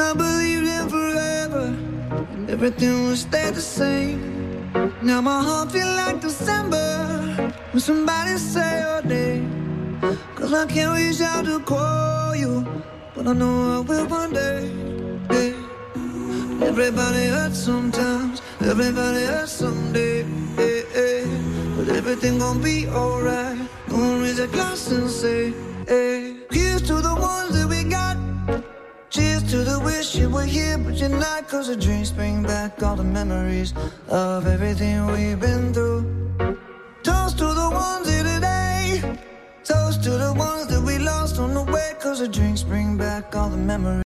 I believed in forever, and everything would stay the same. Now my heart feel like December when somebody say your name. 'Cause I can't reach out to call you, but I know I will one day. Hey. Everybody hurts sometimes, everybody hurts someday. Hey, hey. But everything gon' be alright. Gonna raise a glass and say, hey. Here's to the ones that we got. Cheers to the wish you were here, but you're not. 'Cause the dreams bring back all the memories of everything we've been through. Toast to the ones here today. Toast to the ones that we lost on the way. 'Cause the drinks bring back all the memories.